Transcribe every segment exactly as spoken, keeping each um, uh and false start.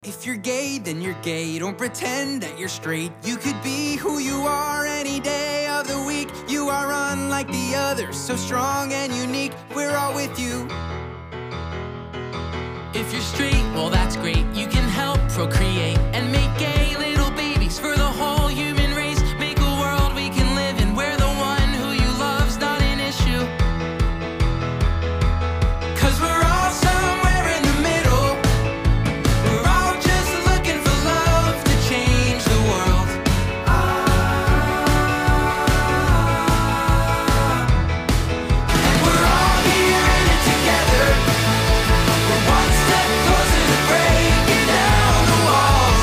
If you're gay, then you're gay. Don't pretend that you're straight. You could be who you are any day of the week. You are unlike the others, so strong and unique. We're all with you. If you're straight, well that's great. You can help procreate and make gay little babies for the whole human race. Make a world we can live in where the one who you love's not an issue. Cause we're all somewhere in the middle. We're all just looking for love to change the world. And we're all here in it together. We're one step closer to breaking down the walls.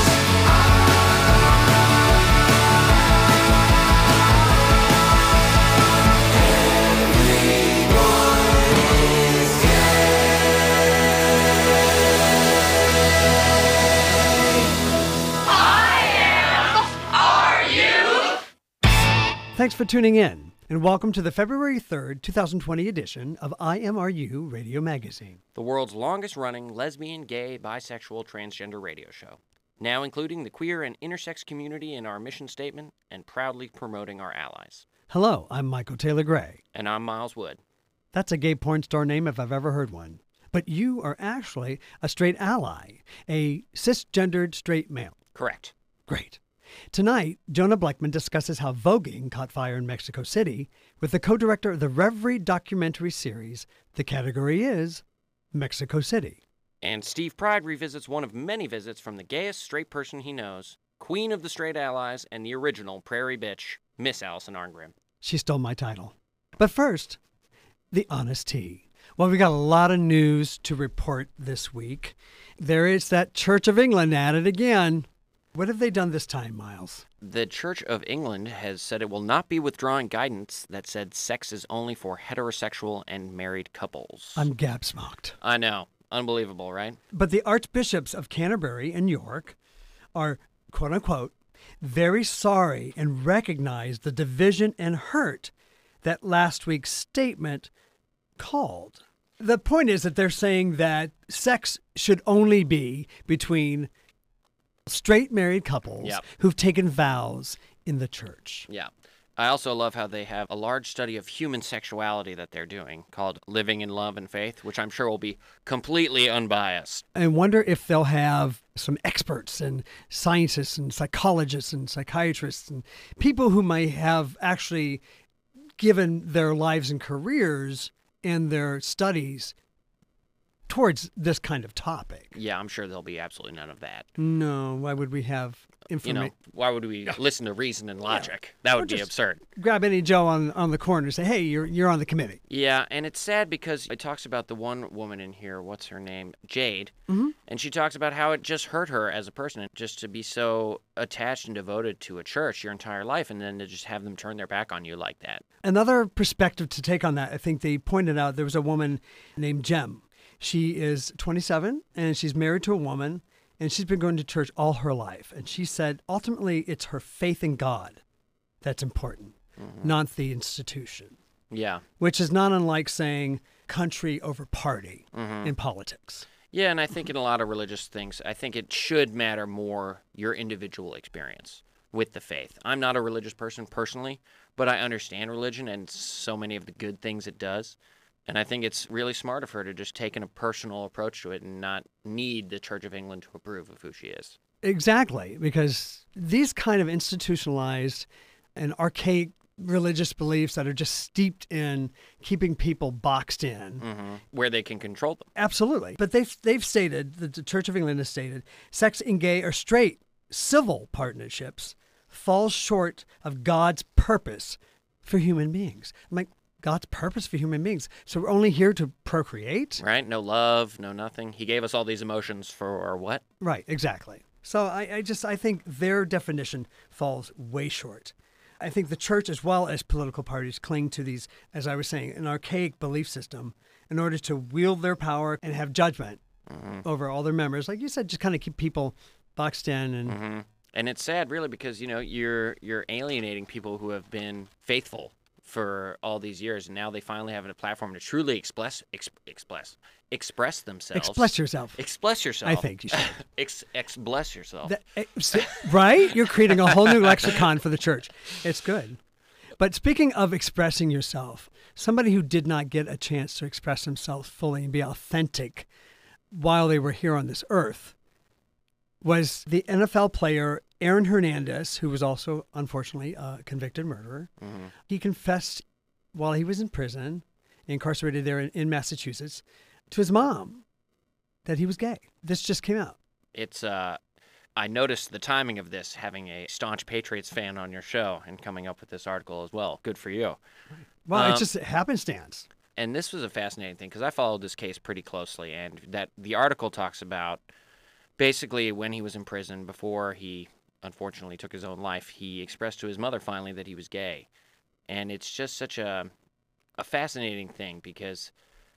Thanks for tuning in, and welcome to the February third, twenty twenty edition of I M R U Radio Magazine. The world's longest-running lesbian, gay, bisexual, transgender radio show. Now including the queer and intersex community in our mission statement and proudly promoting our allies. Hello, I'm Michael Taylor Gray. And I'm Miles Wood. That's a gay porn star name if I've ever heard one. But you are actually a straight ally, a cisgendered straight male. Correct. Great. Tonight, Jonah Blackman discusses how voguing caught fire in Mexico City with the co-director of the Reverie documentary series. The category is Mexico City. And Steve Pride revisits one of many visits from the gayest straight person he knows, queen of the straight allies and the original prairie bitch, Miss Allison Arngrim. She stole my title. But first, the honest tea. Well, we got a lot of news to report this week. There is that Church of England at it again. What have they done this time, Miles? The Church of England has said it will not be withdrawing guidance that said sex is only for heterosexual and married couples. I'm gab-smocked. I know. Unbelievable, right? But the archbishops of Canterbury and York are, quote-unquote, very sorry and recognize the division and hurt that last week's statement called. The point is that they're saying that sex should only be between straight married couples Yep. who've taken vows in the church. Yeah. I also love how they have a large study of human sexuality that they're doing called Living in Love and Faith, which I'm sure will be completely unbiased. I wonder if they'll have some experts and scientists and psychologists and psychiatrists and people who might have actually given their lives and careers and their studies towards this kind of topic. Yeah, I'm sure there'll be absolutely none of that. No, why would we have You information? know, why would we listen to reason and logic? That Or would be just- absurd. Grab any Joe on on the corner and say, hey, you're you're on the committee. Yeah, and it's sad because it talks about the one woman in here, what's her name? Jade. Mhm. And she talks about how it just hurt her as a person, just to be so attached and devoted to a church your entire life, and then to just have them turn their back on you like that. Another perspective to take on that, I think they pointed out there was a woman named Jem. She is twenty-seven, and she's married to a woman, and she's been going to church all her life. And she said, ultimately, it's her faith in God that's important, Mm-hmm. not the institution, Yeah. which is not unlike saying country over party Mm-hmm. in politics. Yeah, and I think in a lot of religious things, I think it should matter more your individual experience with the faith. I'm not a religious person personally, but I understand religion and so many of the good things it does. And I think it's really smart of her to just take a personal approach to it and not need the Church of England to approve of who she is. Exactly, because these kind of institutionalized and archaic religious beliefs that are just steeped in keeping people boxed in. Mm-hmm. Where they can control them. Absolutely. But they've, they've stated, the, the Church of England has stated, sex in gay or straight civil partnerships falls short of God's purpose for human beings. I'm like, God's purpose for human beings. So we're only here to procreate? Right? No love, no nothing. He gave us all these emotions for what? Right, exactly. So I, I just, I think their definition falls way short. I think the church, as well as political parties, cling to these, as I was saying, an archaic belief system in order to wield their power and have judgment Mm-hmm. over all their members. Like you said, just kind of keep people boxed in. And Mm-hmm. And it's sad, really, because, you know, you're you're alienating people who have been faithful for all these years, and now they finally have a platform to truly express ex, express express themselves. Express yourself. Express yourself. I think you should. ex, ex bless yourself. That, ex- right? You're creating a whole new lexicon for the church. It's good. But speaking of expressing yourself, somebody who did not get a chance to express themselves fully and be authentic while they were here on this earth was the N F L player Aaron Hernandez, who was also, unfortunately, a convicted murderer. Mm-hmm. He confessed while he was in prison, incarcerated there in, in Massachusetts, to his mom that he was gay. This just came out. It's, uh, I noticed the timing of this, having a staunch Patriots fan on your show and coming up with this article as well. Good for you. Well, um, it's just happenstance. And this was a fascinating thing because I followed this case pretty closely, and that the article talks about basically when he was in prison before he unfortunately took his own life, he expressed to his mother finally that he was gay. And it's just such a a fascinating thing because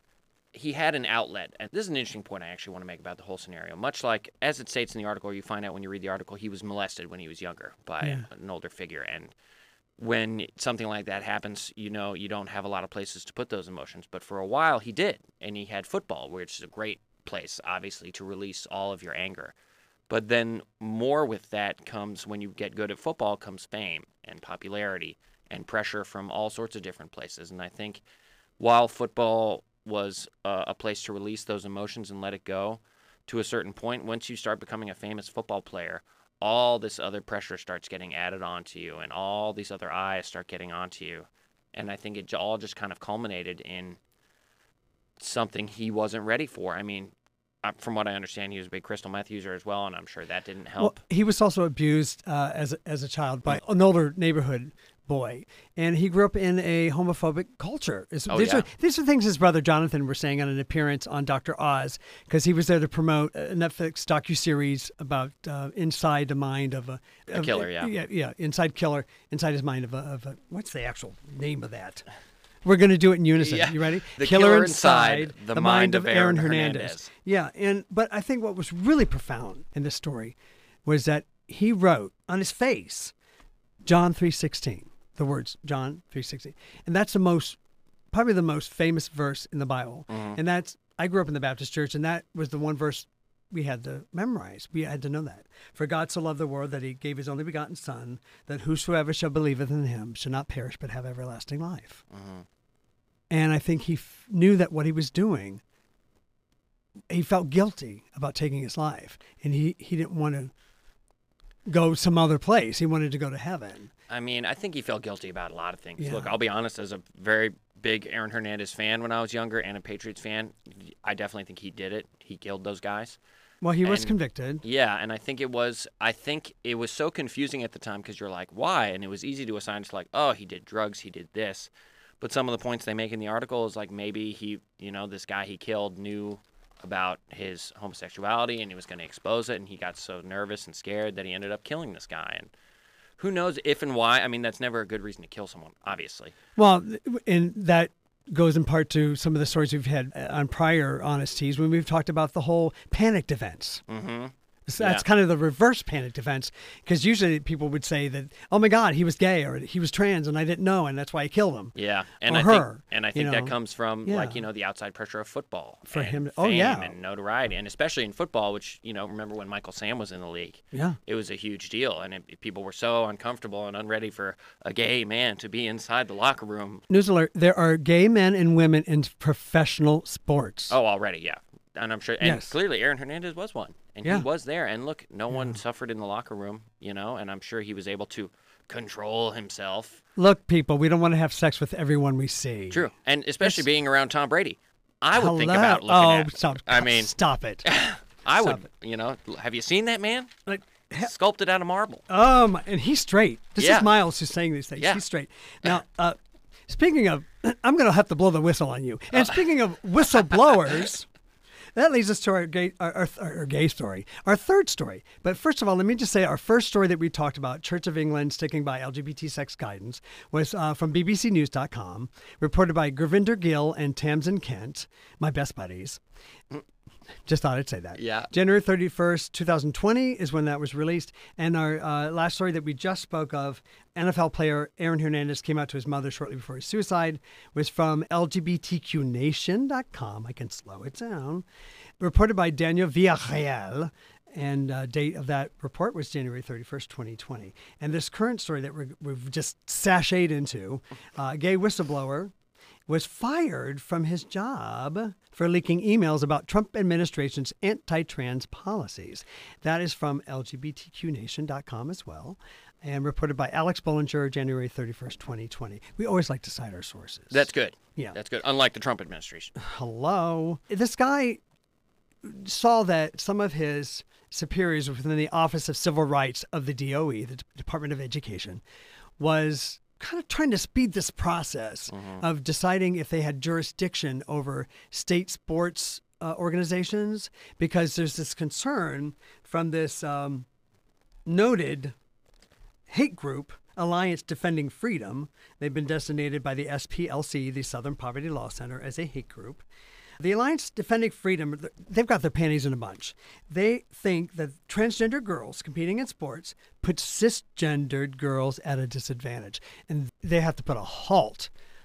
he had an outlet. And this is an interesting point I actually want to make about the whole scenario. Much like, as it states in the article, you find out when you read the article, he was molested when he was younger by Yeah. an older figure. And when something like that happens, you know, you don't have a lot of places to put those emotions. But for a while, he did. And he had football, which is a great place, obviously, to release all of your anger. But then more with that comes, when you get good at football, comes fame and popularity and pressure from all sorts of different places. And I think while football was uh, a place to release those emotions and let it go, to a certain point, once you start becoming a famous football player, all this other pressure starts getting added onto you and all these other eyes start getting onto you. And I think it all just kind of culminated in something he wasn't ready for. I mean, Uh, from what I understand, he was a big crystal meth user as well, and I'm sure that didn't help. Well, he was also abused uh, as, a, as a child by an older neighborhood boy, and he grew up in a homophobic culture. It's- Oh, these, yeah. are, these are things his brother Jonathan were saying on an appearance on Doctor Oz, because he was there to promote a Netflix docuseries about uh, inside the mind of a, A of- killer, yeah. yeah, yeah, inside killer, inside his mind of a, of a what's the actual name of that? We're going to do it in unison. Yeah. You ready? The Killer Inside the Mind of Aaron Hernandez. Yeah, and but I think what was really profound in this story was that he wrote on his face John three sixteen, the words John three sixteen, and that's the most, probably the most famous verse in the Bible. Mhm. And that's, I grew up in the Baptist church, and that was the one verse we had to memorize. We had to know that. For God so loved the world that he gave his only begotten Son, that whosoever shall believeth in him shall not perish but have everlasting life. Mhm. And I think he f- knew that what he was doing, he felt guilty about taking his life. And he, he didn't want to go some other place. He wanted to go to heaven. I mean, I think he felt guilty about a lot of things. Yeah. Look, I'll be honest, as a very big Aaron Hernandez fan when I was younger and a Patriots fan, I definitely think he did it. He killed those guys. Well, he was And- convicted. Yeah, and I think it was I think it was so confusing at the time because you're like, why? And it was easy to assign to like, oh, he did drugs, he did this. But some of the points they make in the article is like maybe he, you know, this guy he killed knew about his homosexuality and he was going to expose it, and he got so nervous and scared that he ended up killing this guy. And who knows if and why? I mean, that's never a good reason to kill someone, obviously. Well, and that goes in part to some of the stories we've had on prior Honesties when we've talked about the whole panicked events. Mm-hmm. So that's Yeah. kind of the reverse panicked events, because usually people would say that, oh my God, he was gay or he was trans and I didn't know, and that's why I killed him. Yeah, and Or I her, think, and I you think that know. comes from Yeah. like you know the outside pressure of football For and him to- oh, fame yeah. and notoriety, and especially in football, which you know remember when Michael Sam was in the league, Yeah. it was a huge deal, and it, people were so uncomfortable and unready for a gay man to be inside the locker room. News alert, there are gay men and women in professional sports. Oh, already, yeah, and I'm sure, and Yes. clearly Aaron Hernandez was one, and Yeah. he was there, and look, no one suffered in the locker room, you know, and I'm sure he was able to control himself. Look, people, we don't want to have sex with everyone we see. True, and especially Yes. being around Tom Brady. I would think Hello? about looking oh, at. Stop, I mean, stop it. I Stop would, you know, have you seen that man? Like, he- Sculpted out of marble. um, and he's straight. This Yeah. is Miles who's saying these things. Yeah. He's straight. Now, uh, speaking of, I'm going to have to blow the whistle on you. And speaking of whistleblowers, that leads us to our gay, our, our, our gay story, our third story. But first of all, let me just say our first story that we talked about, Church of England sticking by L G B T sex guidance, was uh, from B B C News dot com, reported by Gurvinder Gill and Tamsin Kent, my best buddies. Just thought I'd say that. Yeah. January thirty-first, twenty twenty is when that was released. And our uh, last story that we just spoke of, N F L player Aaron Hernandez came out to his mother shortly before his suicide, was from L G B T Q nation dot com. I can slow it down. Reported by Daniel Villarreal. And uh, date of that report was January thirty-first, twenty twenty. And this current story that we're, we've just sashayed into, uh, a gay whistleblower was fired from his job for leaking emails about Trump administration's anti-trans policies. That is from L G B T Q nation dot com as well, and reported by Alex Bollinger, January thirty-first, twenty twenty. We always like to cite our sources. That's good. Yeah. That's good. Unlike the Trump administration. Hello. This guy saw that some of his superiors within the Office of Civil Rights of the D O E, the Department of Education, was kind of trying to speed this process mm-hmm. of deciding if they had jurisdiction over state sports uh, organizations, because there's this concern from this um, noted hate group, Alliance Defending Freedom. They've been designated by the S P L C, the Southern Poverty Law Center, as a hate group. The Alliance Defending Freedom, they've got their panties in a bunch. They think that transgender girls competing in sports put cisgendered girls at a disadvantage, and they have to put a halt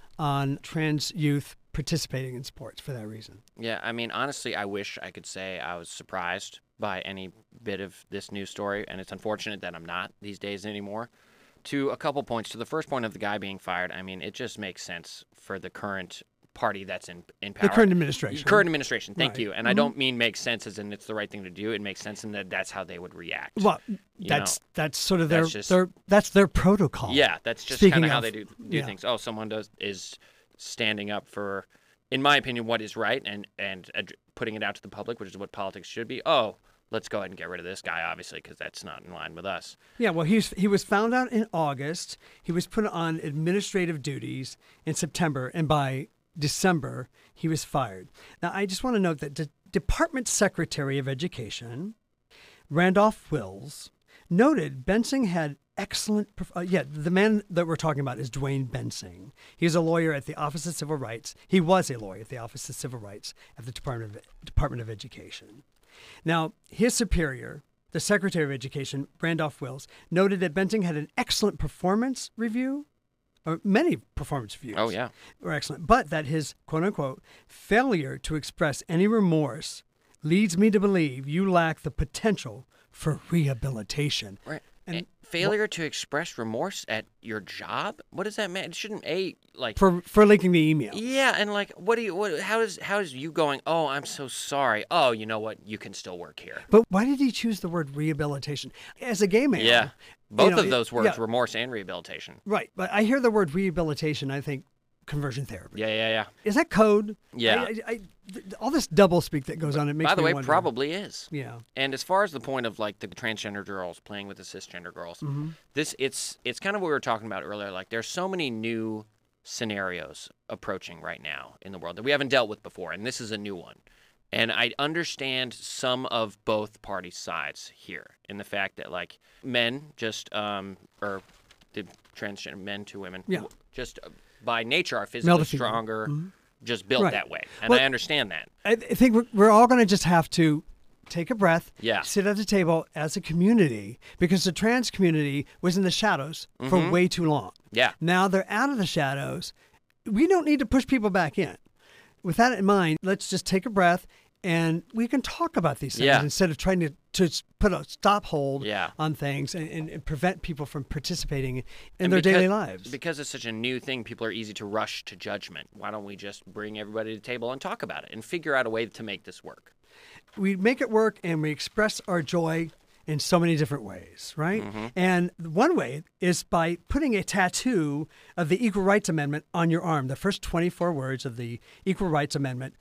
on trans youth participating in sports for that reason. Yeah, I mean, honestly, I wish I could say I was surprised by any bit of this news story, and it's unfortunate that I'm not these days anymore. To a couple points. To the first point of the guy being fired, I mean, it just makes sense for the current party that's in, in power. The current administration. Current administration, thank right. you. And mm-hmm. I don't mean makes sense as in it's the right thing to do. It makes sense in that that's how they would react. Well, that's know? that's sort of their, that's just, their that's their protocol. Yeah, that's just kind of how they do, do yeah. things. Oh, someone does is standing up for, in my opinion, what is right and, and uh, putting it out to the public, which is what politics should be. Oh, let's go ahead and get rid of this guy, obviously, because that's not in line with us. Yeah, well, he's, he was found out in August. He was put on administrative duties in September, and by December, he was fired. Now, I just want to note that the Department Secretary of Education, Randolph Wills, noted Bensing had excellent, uh, yeah, the man that we're talking about is Dwayne Bensing. He's a lawyer at the Office of Civil Rights. He was a lawyer at the Office of Civil Rights at the Department of, Department of Education. Now, his superior, the Secretary of Education, Randolph Wills, noted that Bensing had an excellent performance review, or many performance reviews. Oh, yeah. Were excellent, but that his, quote-unquote, failure to express any remorse leads me to believe you lack the potential for rehabilitation. Right. And and failure well, to express remorse at your job? What does that mean? It shouldn't a like for for leaking the email. Yeah, and like, what do you? What? How is how is you going? Oh, I'm so sorry. Oh, you know what? You can still work here. But why did he choose the word rehabilitation as a gay man? Yeah, both you know, of those words, yeah. remorse and rehabilitation. Right, but I hear the word rehabilitation. I think conversion therapy. Yeah, yeah, yeah. Is that code? Yeah. I, I, I, all this double speak that goes on, it makes me By the way, wonder. probably is. Yeah. And as far as the point of like the transgender girls playing with the cisgender girls, mm-hmm. this it's it's kind of what we were talking about earlier. Like there's so many new scenarios approaching right now in the world that we haven't dealt with before, and this is a new one. And I understand some of both party sides here in the fact that like men just um or the transgender men to women yeah. just by nature are physically female. stronger, mm-hmm. just built right. that way, and well, I understand that. I think we're, we're all going to just have to take a breath, yeah. sit at the table as a community, because the trans community was in the shadows mm-hmm. for way too long. Yeah. Now they're out of the shadows. We don't need to push people back in. With that in mind, let's just take a breath, and we can talk about these things yeah. instead of trying to, to put a stop hold yeah. on things and, and, and prevent people from participating in and their because, daily lives. Because it's such a new thing, people are easy to rush to judgment. Why don't we just bring everybody to the table and talk about it and figure out a way to make this work? We make it work, and we express our joy in so many different ways, right? Mm-hmm. And one way is by putting a tattoo of the Equal Rights Amendment on your arm, the first twenty-four words of the Equal Rights Amendment.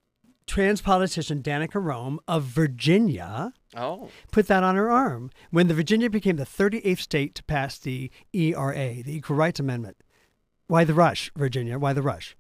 Trans politician Danica Roem of Virginia oh. put that on her arm when the Virginia became the thirty-eighth state to pass the E R A, the Equal Rights Amendment. Why the rush, Virginia? Why the rush?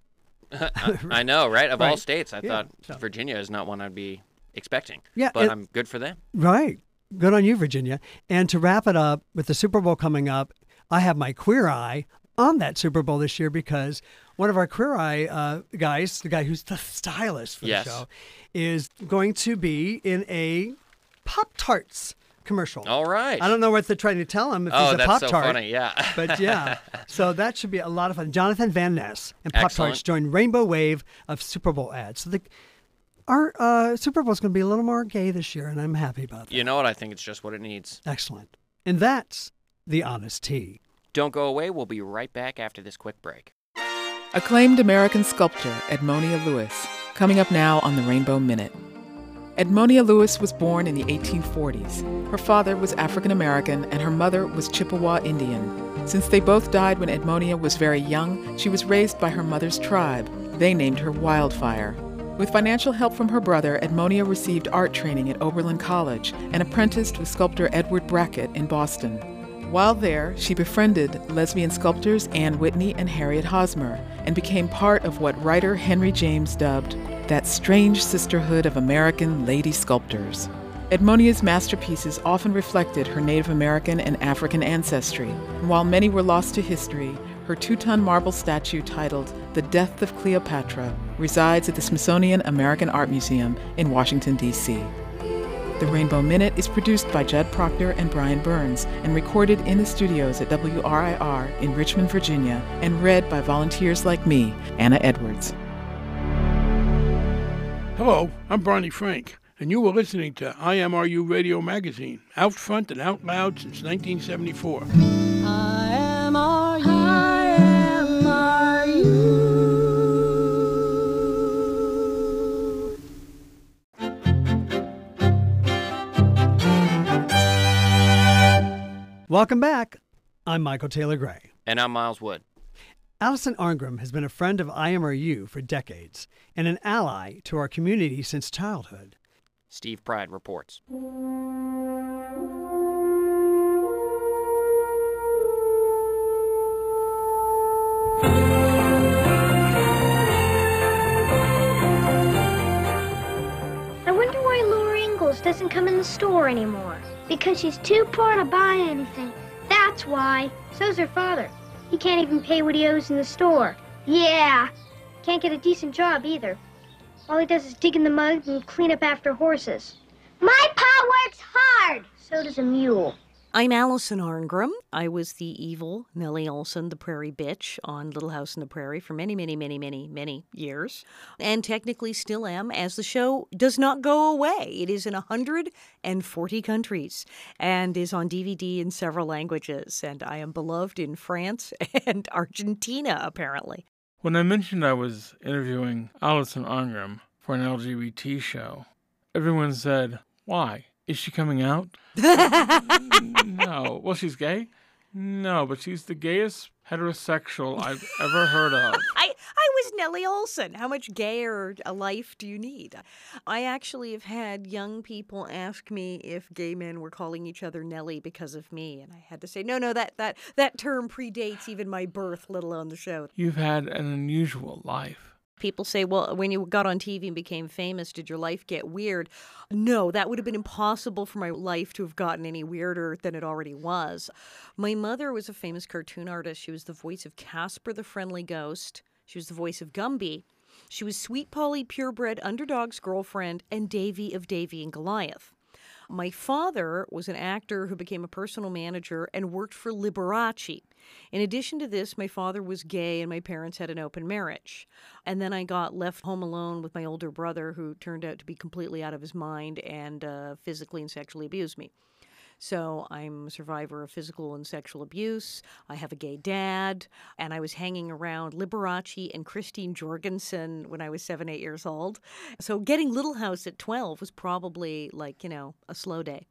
I, I know, right? Of right. all states, I yeah. thought so. Virginia is not one I'd be expecting. Yeah, but it, I'm good for them. Right. Good on you, Virginia. And to wrap it up, with the Super Bowl coming up, I have my queer eye on that Super Bowl this year because one of our Queer Eye uh, guys, the guy who's the stylist for Yes. the show, is going to be in a Pop-Tarts commercial. All right. I don't know what they're trying to tell him if Oh, he's a that's Pop-Tart. so funny. Yeah. But yeah, so that should be a lot of fun. Jonathan Van Ness and Pop-Tarts Excellent. joined Rainbow Wave of Super Bowl ads. So the, our uh, Super Bowl is going to be a little more gay this year, and I'm happy about that. You know what? I think it's just what it needs. Excellent. And that's the Honest Tea. Don't go away. We'll be right back after this quick break. Acclaimed American sculptor Edmonia Lewis, coming up now on the Rainbow Minute. Edmonia Lewis was born in the eighteen forties. Her father was African American and her mother was Chippewa Indian. Since they both died when Edmonia was very young, she was raised by her mother's tribe. They named her Wildfire. With financial help from her brother, Edmonia received art training at Oberlin College and apprenticed with sculptor Edward Brackett in Boston. While there, she befriended lesbian sculptors Anne Whitney and Harriet Hosmer and became part of what writer Henry James dubbed that strange sisterhood of American lady sculptors. Edmonia's masterpieces often reflected her Native American and African ancestry, and while many were lost to history, her two-ton marble statue titled The Death of Cleopatra resides at the Smithsonian American Art Museum in Washington, D C The Rainbow Minute is produced by Judd Proctor and Brian Burns and recorded in the studios at W R I R in Richmond, Virginia, and read by volunteers like me, Anna Edwards. Hello, I'm Barney Frank, and you were listening to I M R U Radio Magazine, out front and out loud since nineteen seventy-four. I am R U. I am R U. Welcome back. I'm Michael Taylor Gray. And I'm Miles Wood. Allison Arngrim has been a friend of I M R U for decades and an ally to our community since childhood. Steve Pride reports. I wonder why Laura Ingalls doesn't come in the store anymore. Because she's too poor to buy anything. That's why. So's her father. He can't even pay what he owes in the store. Yeah. Can't get a decent job either. All he does is dig in the mud and clean up after horses. My pa works hard. So does a mule. I'm Allison Arngrim. I was the evil Nellie Olson, the prairie bitch, on Little House on the Prairie for many, many, many, many, many years, and technically still am, as the show does not go away. It is in one hundred forty countries and is on D V D in several languages, and I am beloved in France and Argentina, apparently. When I mentioned I was interviewing Allison Arngrim for an L G B T show, everyone said, "Why? Is she coming out?" No. Well, she's gay? No, but she's the gayest heterosexual I've ever heard of. I, I was Nellie Olson. How much gayer a life do you need? I actually have had young people ask me if gay men were calling each other Nellie because of me, and I had to say, no, no, that, that, that term predates even my birth, let alone the show. You've had an unusual life. People say, well, when you got on T V and became famous, did your life get weird? No, that would have been impossible for my life to have gotten any weirder than it already was. My mother was a famous cartoon artist. She was the voice of Casper the Friendly Ghost. She was the voice of Gumby. She was Sweet Polly Purebred Underdog's girlfriend and Davy of Davy and Goliath. My father was an actor who became a personal manager and worked for Liberace. In addition to this, my father was gay and my parents had an open marriage. And then I got left home alone with my older brother, who turned out to be completely out of his mind and uh, physically and sexually abused me. So I'm a survivor of physical and sexual abuse. I have a gay dad, and I was hanging around Liberace and Christine Jorgensen when I was seven, eight years old. So getting Little House at twelve was probably like, you know, a slow day.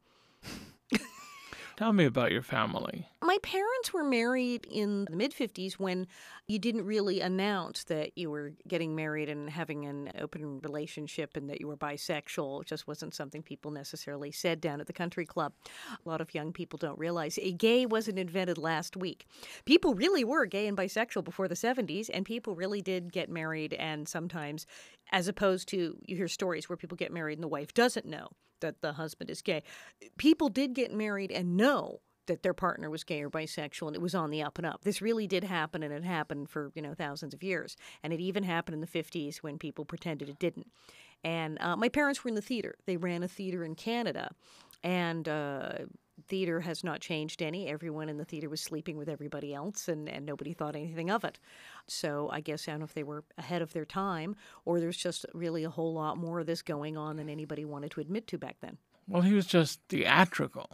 Tell me about your family. My parents were married in the mid-fifties when you didn't really announce that you were getting married and having an open relationship and that you were bisexual. It just wasn't something people necessarily said down at the country club. A lot of young people don't realize a gay wasn't invented last week. People really were gay and bisexual before the seventies, and people really did get married, and sometimes, as opposed to, you hear stories where people get married and the wife doesn't know that the husband is gay. People did get married and know that their partner was gay or bisexual, and it was on the up and up. This really did happen, and it happened for, you know, thousands of years. And it even happened in the fifties when people pretended it didn't. And uh, my parents were in the theater. They ran a theater in Canada, and uh, theater has not changed any. Everyone in the theater was sleeping with everybody else, and, and nobody thought anything of it. So I guess I don't know if they were ahead of their time, or there's just really a whole lot more of this going on than anybody wanted to admit to back then. Well, he was just theatrical.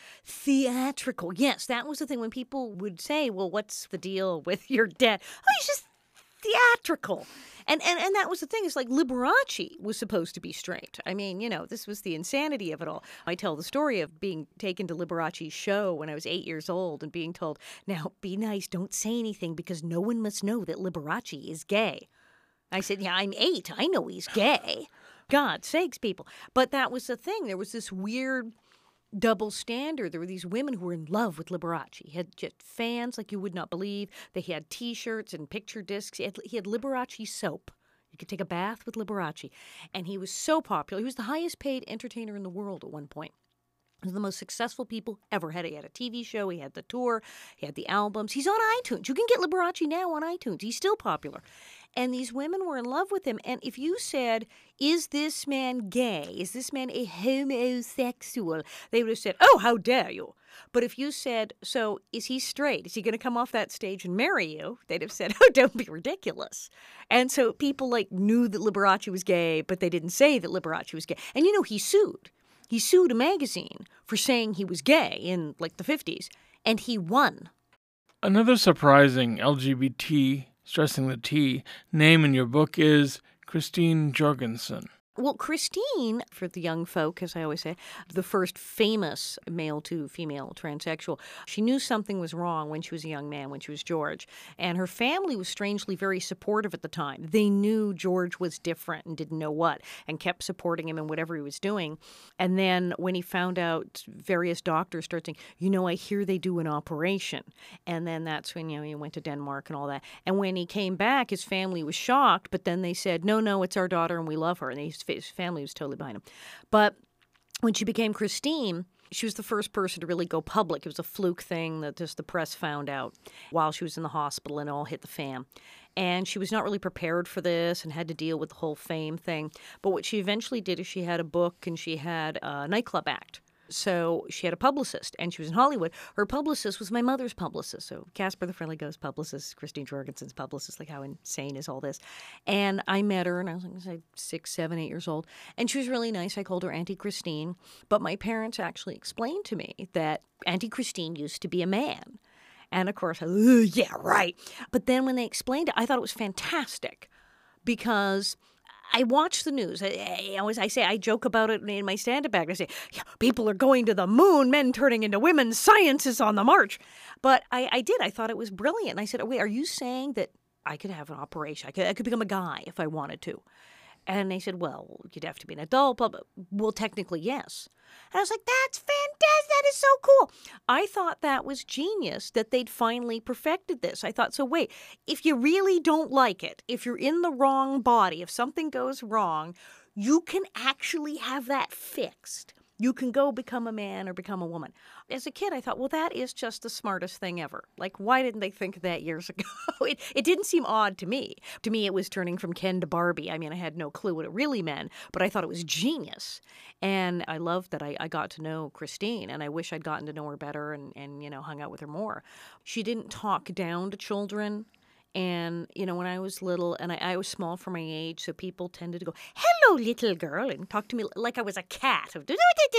Theatrical. Yes, that was the thing when people would say, well, what's the deal with your dad? Oh, he's just theatrical. And, and and that was the thing. It's like Liberace was supposed to be straight. I mean, you know, this was the insanity of it all. I tell the story of being taken to Liberace's show when I was eight years old and being told, now, be nice, don't say anything because no one must know that Liberace is gay. I said, yeah, I'm eight. I know he's gay. God's sakes, people. But that was the thing. There was this weird double standard. There were these women who were in love with Liberace. He had just fans like you would not believe. They had T-shirts and picture discs. He had, he had Liberace soap. You could take a bath with Liberace. And he was so popular. He was the highest paid entertainer in the world at one point. One of the most successful people ever had. He had a T V show. He had the tour. He had the albums. He's on iTunes. You can get Liberace now on iTunes. He's still popular. And these women were in love with him. And if you said, is this man gay? Is this man a homosexual? They would have said, oh, how dare you? But if you said, so is he straight? Is he going to come off that stage and marry you? They'd have said, oh, don't be ridiculous. And so people like knew that Liberace was gay, but they didn't say that Liberace was gay. And, you know, he sued. He sued a magazine for saying he was gay in, like, the fifties, and he won. Another surprising L G B T, stressing the T, name in your book is Christine Jorgensen. Well, Christine, for the young folk, as I always say, the first famous male-to-female transsexual, she knew something was wrong when she was a young man, when she was George. And her family was strangely very supportive at the time. They knew George was different and didn't know what, and kept supporting him in whatever he was doing. And then when he found out, various doctors started saying, you know, I hear they do an operation. And then that's when, you know, he went to Denmark and all that. And when he came back, his family was shocked, but then they said, no, no, it's our daughter and we love her. And they his family was totally behind him. But when she became Christine, she was the first person to really go public. It was a fluke thing that just the press found out while she was in the hospital, and it all hit the fan. And she was not really prepared for this and had to deal with the whole fame thing. But what she eventually did is she had a book and she had a nightclub act. So she had a publicist, and she was in Hollywood. Her publicist was my mother's publicist. So Casper the Friendly Ghost publicist, Christine Jorgensen's publicist. Like, how insane is all this? And I met her, and I was like, say, six, seven, eight years old. And she was really nice. I called her Auntie Christine. But my parents actually explained to me that Auntie Christine used to be a man. And, of course, I, yeah, right. But then when they explained it, I thought it was fantastic because I watch the news. I, I always, I say, I joke about it in my stand-up act. I say, yeah, people are going to the moon, men turning into women, science is on the march. But I, I did. I thought it was brilliant. And I said, oh, wait, are you saying that I could have an operation? I could, I could become a guy if I wanted to. And they said, well, you'd have to be an adult. But, well, technically, yes. And I was like, that's fantastic. That is so cool. I thought that was genius that they'd finally perfected this. I thought, so wait, if you really don't like it, if you're in the wrong body, if something goes wrong, you can actually have that fixed. You can go become a man or become a woman. As a kid, I thought, well, that is just the smartest thing ever. Like, why didn't they think of that years ago? it, it didn't seem odd to me. To me, it was turning from Ken to Barbie. I mean, I had no clue what it really meant, but I thought it was genius. And I loved that I, I got to know Christine, and I wish I'd gotten to know her better and, and, you know, hung out with her more. She didn't talk down to children. And, you know, when I was little, and I, I was small for my age, so people tended to go, hello, little girl, and talk to me like I was a cat. And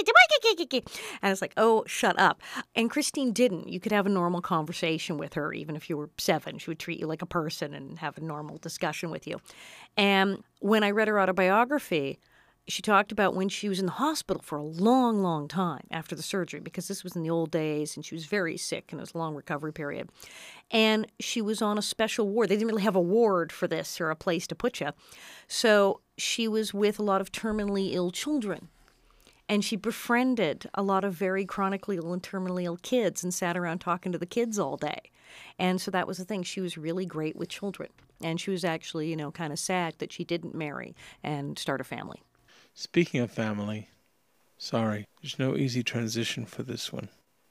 I was like, oh, shut up. And Christine didn't. You could have a normal conversation with her, even if you were seven. She would treat you like a person and have a normal discussion with you. And when I read her autobiography, she talked about when she was in the hospital for a long, long time after the surgery, because this was in the old days, and she was very sick, and it was a long recovery period. And she was on a special ward. They didn't really have a ward for this or a place to put you. So she was with a lot of terminally ill children. And she befriended a lot of very chronically ill and terminally ill kids and sat around talking to the kids all day. And so that was the thing. She was really great with children. And she was actually, you know, kind of sad that she didn't marry and start a family. Speaking of family, sorry, there's no easy transition for this one.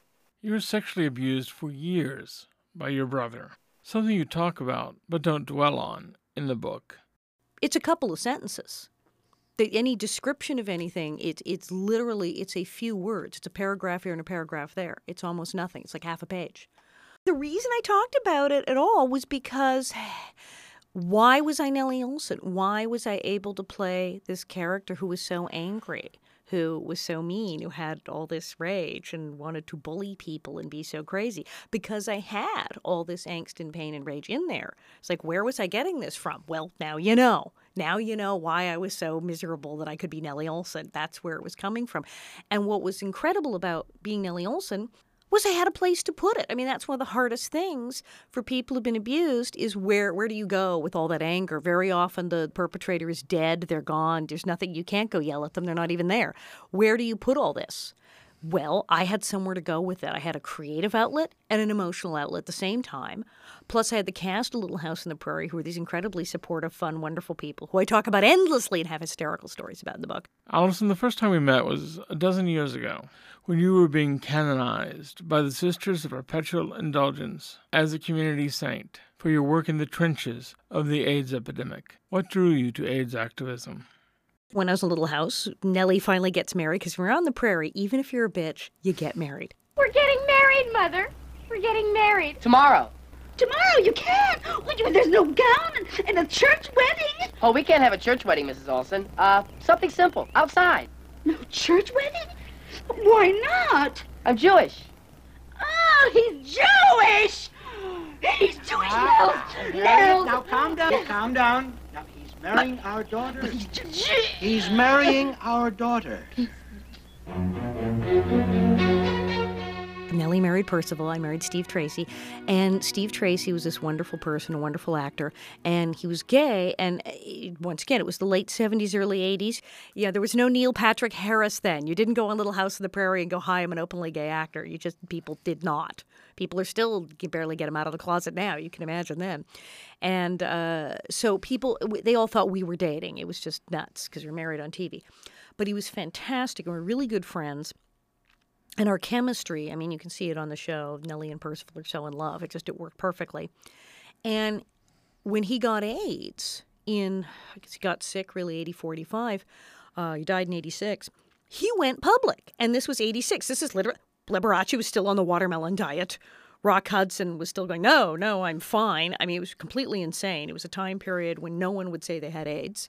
You were sexually abused for years by your brother, something you talk about but don't dwell on in the book. It's a couple of sentences. The, any description of anything, it, it's literally, it's a few words. It's a paragraph here and a paragraph there. It's almost nothing. It's like half a page. The reason I talked about it at all was because why was I Nellie Oleson? Why was I able to play this character who was so angry, who was so mean, who had all this rage and wanted to bully people and be so crazy? Because I had all this angst and pain and rage in there. It's like, where was I getting this from? Well, now you know. Now you know why I was so miserable that I could be Nellie Oleson. That's where it was coming from. And what was incredible about being Nellie Oleson was I had a place to put it. I mean, that's one of the hardest things for people who've been abused is where where do you go with all that anger? Very often the perpetrator is dead. They're gone. There's nothing. You can't go yell at them. They're not even there. Where do you put all this? Well, I had somewhere to go with it. I had a creative outlet and an emotional outlet at the same time. Plus, I had the cast of Little House on the Prairie, who are these incredibly supportive, fun, wonderful people who I talk about endlessly and have hysterical stories about in the book. Alison, the first time we met was a dozen years ago, when you were being canonized by the Sisters of Perpetual Indulgence as a community saint for your work in the trenches of the AIDS epidemic. What drew you to AIDS activism? When I was in Little House, Nellie finally gets married, because when you're on the prairie, even if you're a bitch, you get married. We're getting married, Mother. We're getting married. Tomorrow. Tomorrow, you can't. There's no gown and, and a church wedding. Oh, we can't have a church wedding, Missus Olson. Uh, something simple, outside. No church wedding? Why not? I'm Jewish. Oh, he's Jewish. He's Jewish, Ah, Nels. okay, Nels. Now, calm down, calm down. Now, he's marrying our daughter. He's marrying our daughter. Nellie married Percival. I married Steve Tracy. And Steve Tracy was this wonderful person, a wonderful actor. And he was gay. And uh, once again, it was the late seventies, early eighties. Yeah, there was no Neil Patrick Harris then. You didn't go on Little House on the Prairie and go, hi, I'm an openly gay actor. You just, people did not. People are still, you can barely get them out of the closet now. You can imagine then. And uh, so people, they all thought we were dating. It was just nuts because we were married on T V. But he was fantastic. And we were really good friends. And our chemistry, I mean, you can see it on the show. Nellie and Percival are so in love. It just, it worked perfectly. And when he got AIDS in, I guess he got sick really eighty-four, eighty-five. Uh, he died in eighty-six. He went public. And this was eighty-six. This is literally, Liberace was still on the watermelon diet. Rock Hudson was still going, no, no, I'm fine. I mean, it was completely insane. It was a time period when no one would say they had AIDS.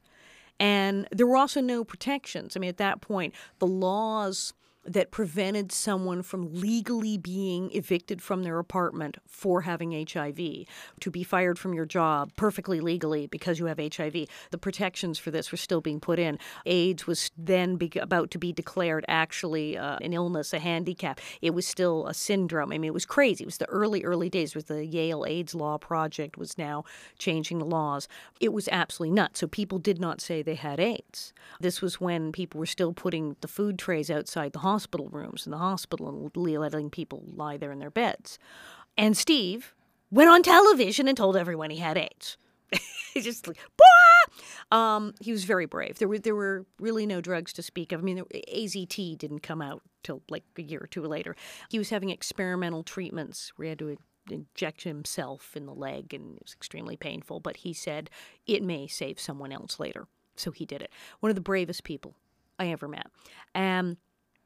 And there were also no protections. I mean, at that point, the laws that prevented someone from legally being evicted from their apartment for having H I V, to be fired from your job perfectly legally because you have H I V. The protections for this were still being put in. AIDS was then be- about to be declared actually uh, an illness, a handicap. It was still a syndrome. I mean, it was crazy. It was the early, early days. It was the Yale AIDS Law Project was now changing the laws. It was absolutely nuts. So people did not say they had AIDS. This was when people were still putting the food trays outside the hospital. hospital rooms in the hospital and letting people lie there in their beds. And Steve went on television and told everyone he had AIDS. He's just like, bah! Um, he was very brave. There were there were really no drugs to speak of. I mean, A Z T didn't come out till like a year or two later. He was having experimental treatments where he had to inject himself in the leg, and it was extremely painful. But he said it may save someone else later. So he did it. One of the bravest people I ever met. Um,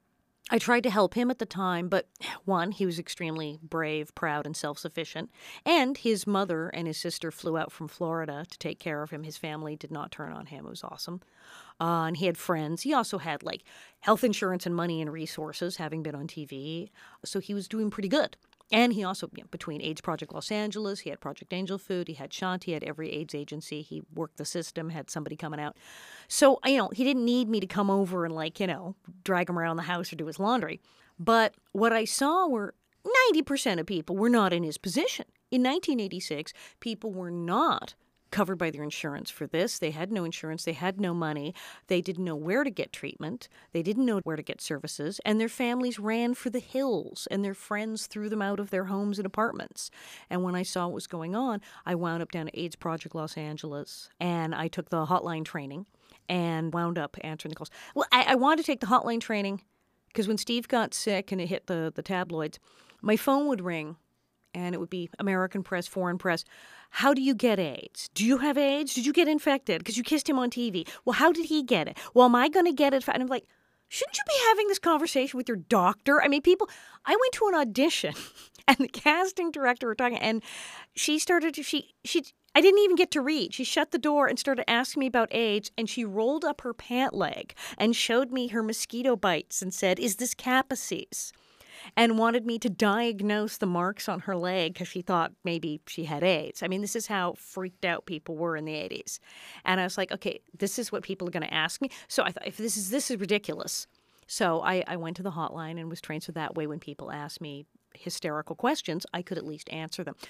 I tried to help him at the time, but one, he was extremely brave, proud, and self-sufficient. And his mother and his sister flew out from Florida to take care of him. His family did not turn on him. It was awesome. Uh, and he had friends. He also had, like, health insurance and money and resources, having been on T V. So he was doing pretty good. And he also, you know, between AIDS Project Los Angeles, he had Project Angel Food, he had Shanti, he had every AIDS agency. He worked the system, had somebody coming out. So, you know, he didn't need me to come over and, like, you know, drag him around the house or do his laundry. But what I saw were ninety percent of people were not in his position. In nineteen eighty-six, people were not covered by their insurance for this. They had no insurance. They had no money. They didn't know where to get treatment. They didn't know where to get services. And their families ran for the hills, and their friends threw them out of their homes and apartments. And when I saw what was going on, I wound up down at AIDS Project Los Angeles, and I took the hotline training and wound up answering the calls. Well, I, I wanted to take the hotline training Because when Steve got sick and it hit the, the tabloids, my phone would ring and it would be American press, foreign press. How do you get AIDS? Do you have AIDS? Did you get infected? Because you kissed him on T V. Well, how did he get it? Well, am I going to get it? And I'm like, shouldn't you be having this conversation with your doctor? I mean, people, I went to an audition and the casting director were talking and she started to, she, she, I didn't even get to read. She shut the door and started asking me about AIDS, and she rolled up her pant leg and showed me her mosquito bites and said, is this Kaposi's? And wanted me to diagnose the marks on her leg because she thought maybe she had AIDS. I mean, this is how freaked out people were in the eighties. And I was like, okay, this is what people are going to ask me. So I thought, if this is this is ridiculous. So I, I went to the hotline and was trained so that way when people asked me hysterical questions, I could at least answer them.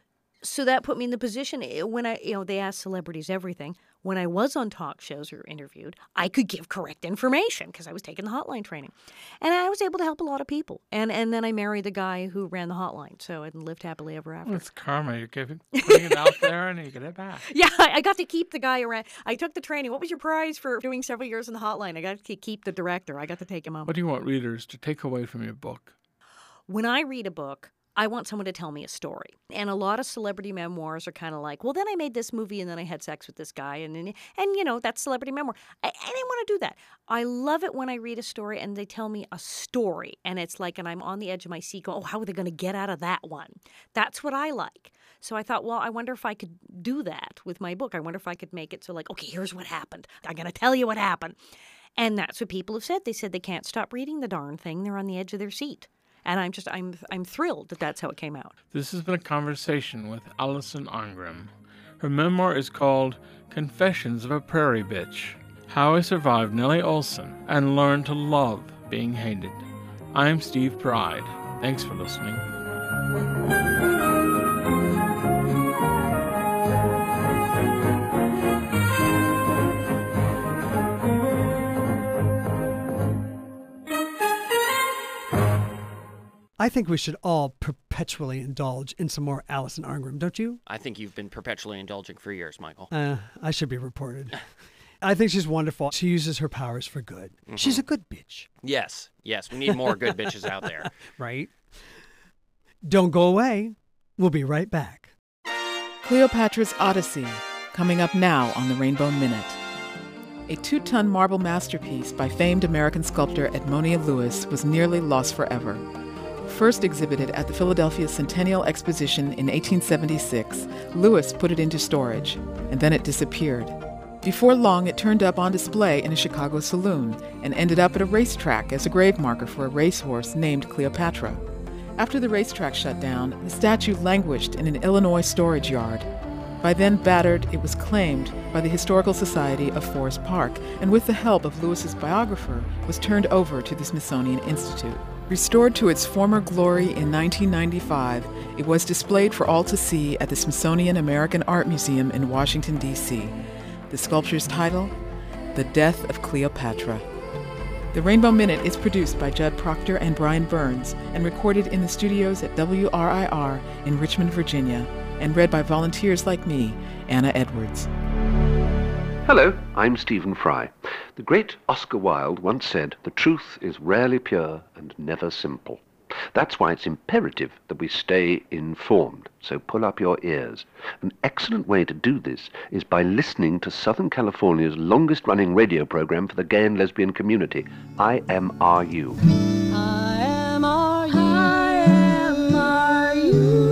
So that put me in the position when I, you know, they ask celebrities everything. When I was on talk shows or interviewed, I could give correct information because I was taking the hotline training. And I was able to help a lot of people. And and then I married the guy who ran the hotline. So I lived happily ever after. Well, it's karma. You're giving, putting it out there and you get it back. Yeah, I got to keep the guy around. I took the training. What was your prize for doing several years in the hotline? I got to keep the director. I got to take him home. What do you want readers to take away from your book? When I read a book, I want someone to tell me a story. And a lot of celebrity memoirs are kind of like, well, then I made this movie and then I had sex with this guy. And, and, and you know, that's celebrity memoir. I, I didn't want to do that. I love it when I read a story and they tell me a story. And it's like, and I'm on the edge of my seat going, oh, how are they going to get out of that one? That's what I like. So I thought, well, I wonder if I could do that with my book. I wonder if I could make it so like, okay, here's what happened. I'm going to tell you what happened. And that's what people have said. They said they can't stop reading the darn thing. They're on the edge of their seat. And I'm just, I'm I'm thrilled that that's how it came out. This has been a conversation with Alison Arngrim. Her memoir is called Confessions of a Prairie Bitch, How I Survived Nellie Oleson and Learned to Love Being Hated. I'm Steve Pride. Thanks for listening. I think we should all perpetually indulge in some more Alison Arngrim, don't you? I think you've been perpetually indulging for years, Michael. Uh, I should be reported. I think she's wonderful. She uses her powers for good. Mm-hmm. She's a good bitch. Yes, yes. We need more good bitches out there. Right? Don't go away. We'll be right back. Cleopatra's Odyssey, coming up now on the Rainbow Minute. A two-ton marble masterpiece by famed American sculptor Edmonia Lewis was nearly lost forever. First exhibited at the Philadelphia Centennial Exposition in eighteen seventy-six, Lewis put it into storage, and then it disappeared. Before long, it turned up on display in a Chicago saloon and ended up at a racetrack as a grave marker for a racehorse named Cleopatra. After the racetrack shut down, the statue languished in an Illinois storage yard. By then battered, it was claimed by the Historical Society of Forest Park, and with the help of Lewis's biographer, was turned over to the Smithsonian Institute. Restored to its former glory in nineteen ninety-five, it was displayed for all to see at the Smithsonian American Art Museum in Washington, D C The sculpture's title, The Death of Cleopatra. The Rainbow Minute is produced by Judd Proctor and Brian Burns and recorded in the studios at W R I R in Richmond, Virginia, and read by volunteers like me, Anna Edwards. Hello, I'm Stephen Fry. The great Oscar Wilde once said, "The truth is rarely pure and never simple." That's why it's imperative that we stay informed, so pull up your ears. An excellent way to do this is by listening to Southern California's longest-running radio program for the gay and lesbian community, I M R U. I am R U. I am R U.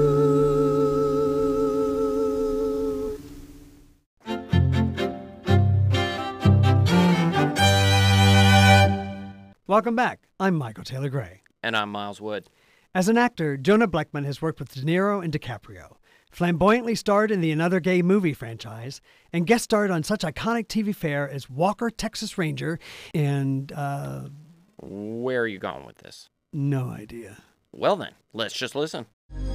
Welcome back. I'm Michael Taylor Gray. And I'm Miles Wood. As an actor, Jonah Blackman has worked with De Niro and DiCaprio, flamboyantly starred in the Another Gay Movie franchise, and guest starred on such iconic T V fare as Walker, Texas Ranger, and, uh... Where are you going with this? No idea. Well then, let's just listen.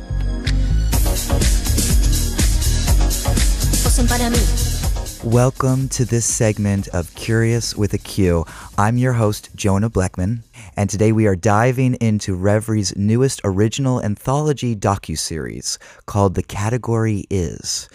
Welcome to this segment of Curious with a Q. I'm your host, Jonah Blackman, and today we are diving into Revery's newest original anthology docuseries called The Category Is.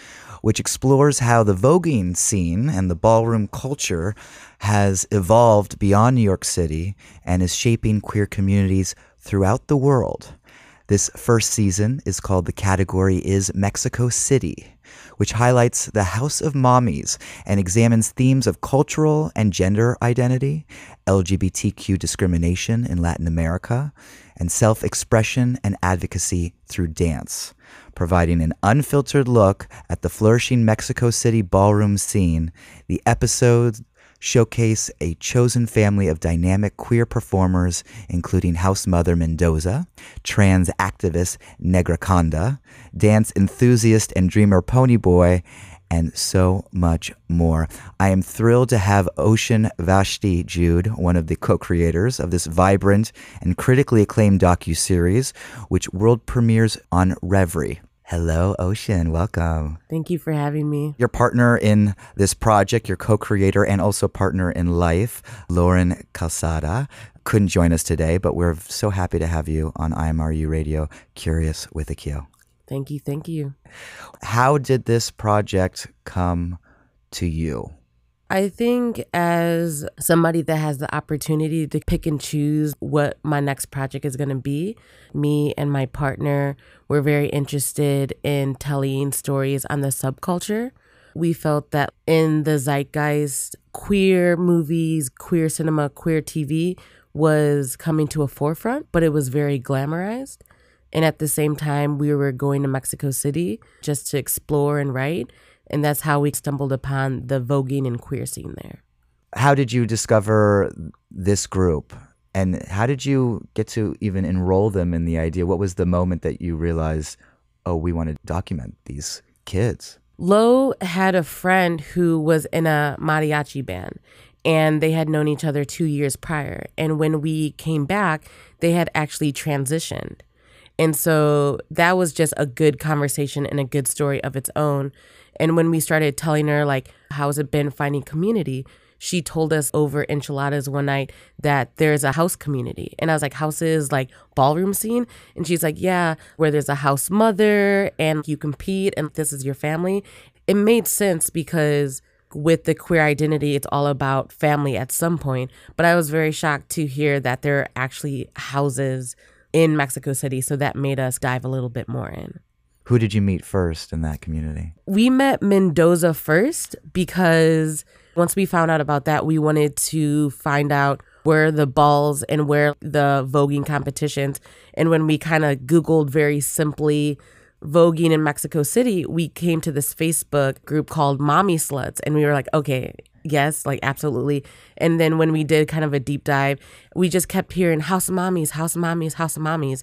which explores how the voguing scene and the ballroom culture has evolved beyond New York City and is shaping queer communities throughout the world. This first season is called The Category is Mexico City, which highlights the House of Mommies and examines themes of cultural and gender identity, L G B T Q discrimination in Latin America, and self-expression and advocacy through dance, providing an unfiltered look at the flourishing Mexico City ballroom scene. The episodes showcase a chosen family of dynamic queer performers, including house mother Mendoza, trans activist Negra Conda, dance enthusiast and dreamer Ponyboy, and so much more. I am thrilled to have Ocean Vashti Jude, one of the co-creators of this vibrant and critically acclaimed docuseries, which world premieres on Revry. Hello, Ocean. Welcome. Thank you for having me. Your partner in this project, your co-creator and also partner in life, Lauren Calzada, couldn't join us today, but we're so happy to have you on I M R U Radio, Curious with a Q. Thank you. Thank you. How did this project come to you? I think as somebody that has the opportunity to pick and choose what my next project is going to be, me and my partner were very interested in telling stories on the subculture. We felt that in the zeitgeist, queer movies, queer cinema, queer T V was coming to a forefront, but it was very glamorized. And at the same time, we were going to Mexico City just to explore and write. And that's how we stumbled upon the voguing and queer scene there. How did you discover this group? And how did you get to even enroll them in the idea? What was the moment that you realized, oh, we want to document these kids? Lo had a friend who was in a mariachi band, and they had known each other two years prior. And when we came back, they had actually transitioned. And so that was just a good conversation and a good story of its own. And when we started telling her, like, how's it been finding community, she told us over enchiladas one night that there's a house community. And I was like, houses, like ballroom scene? And she's like, yeah, where there's a house mother and you compete and this is your family. It made sense because with the queer identity, it's all about family at some point. But I was very shocked to hear that there are actually houses in Mexico City. So that made us dive a little bit more in. Who did you meet first in that community? We met Mendoza first because once we found out about that, we wanted to find out where the balls and where the voguing competitions. And when we kind of Googled very simply voguing in Mexico City, we came to this Facebook group called Mommy Sluts. And we were like, okay, yes, like absolutely. And then when we did kind of a deep dive, we just kept hearing House of Mommies, House of Mommies, House of Mommies.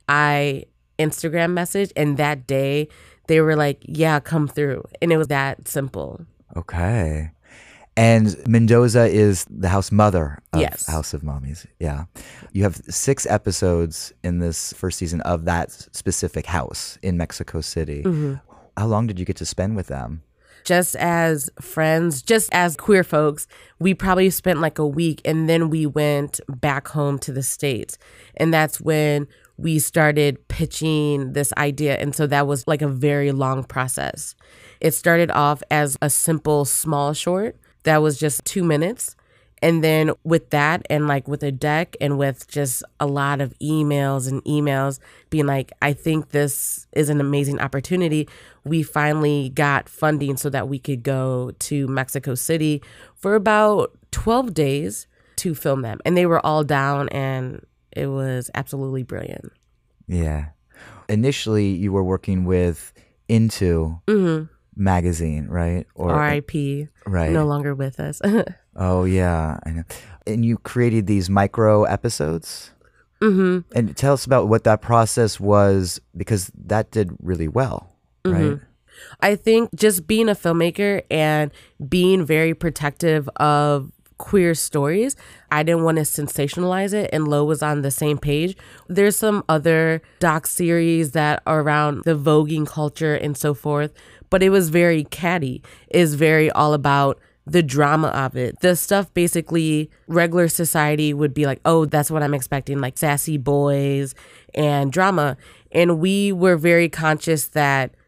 I Instagram message, and that day they were like, yeah, come through. And it was that simple. Okay. And Mendoza is the house mother of yes. House of Mommies. Yeah. You have six episodes in this first season of that specific house in Mexico City. Mm-hmm. How long did you get to spend with them? Just as friends, just as queer folks, we probably spent like a week, and then we went back home to the States. And that's when we started pitching this idea. And so that was like a very long process. It started off as a simple small short that was just two minutes. And then with that and like with a deck and with just a lot of emails and emails being like, I think this is an amazing opportunity, we finally got funding so that we could go to Mexico City for about twelve days to film them. And they were all down, and it was absolutely brilliant. Yeah. Initially, you were working with Into mm-hmm. magazine, right? Or R I P Right. No longer with us. Oh, yeah. I know. And you created these micro episodes? Mm-hmm. And tell us about what that process was, because that did really well, right? Mm-hmm. I think just being a filmmaker and being very protective of queer stories, I didn't want to sensationalize it, and Lo was on the same page. There's some other doc series that are around the voguing culture and so forth, but it was very catty. It's very all about the drama of it. The stuff basically regular society would be like, oh, that's what I'm expecting, like sassy boys and drama. And we were very conscious that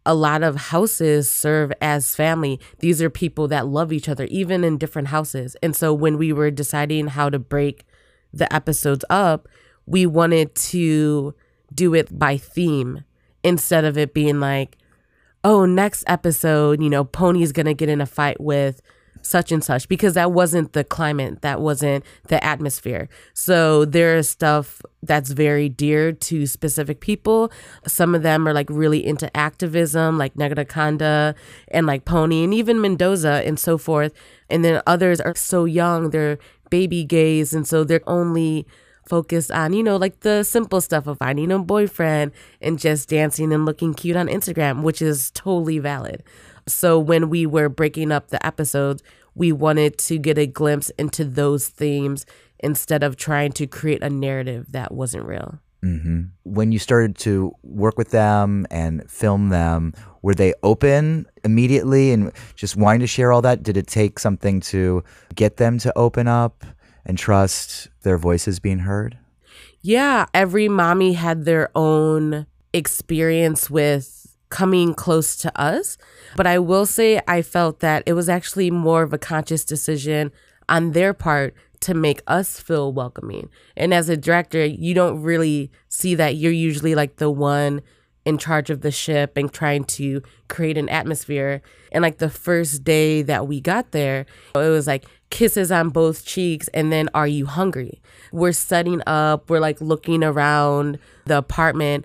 a lot of houses serve as family. These are people that love each other, even in different houses. And so when we were deciding how to break the episodes up, we wanted to do it by theme instead of it being like, oh, next episode, you know, Pony's going to get in a fight with such and such, because that wasn't the climate, that wasn't the atmosphere. So there is stuff that's very dear to specific people. Some of them are like really into activism, like Negroconda and like Pony and even Mendoza and so forth. And then others are so young, they're baby gays. And so they're only focused on, you know, like the simple stuff of finding a boyfriend and just dancing and looking cute on Instagram, which is totally valid. So when we were breaking up the episodes, we wanted to get a glimpse into those themes instead of trying to create a narrative that wasn't real. Mm-hmm. When you started to work with them and film them, were they open immediately and just wanting to share all that? Did it take something to get them to open up and trust their voices being heard? Yeah, every mommy had their own experience with coming close to us. But I will say I felt that it was actually more of a conscious decision on their part to make us feel welcoming. And as a director, you don't really see that. You're usually like the one in charge of the ship and trying to create an atmosphere. And like the first day that we got there, it was like kisses on both cheeks and then, are you hungry? We're setting up, we're like looking around the apartment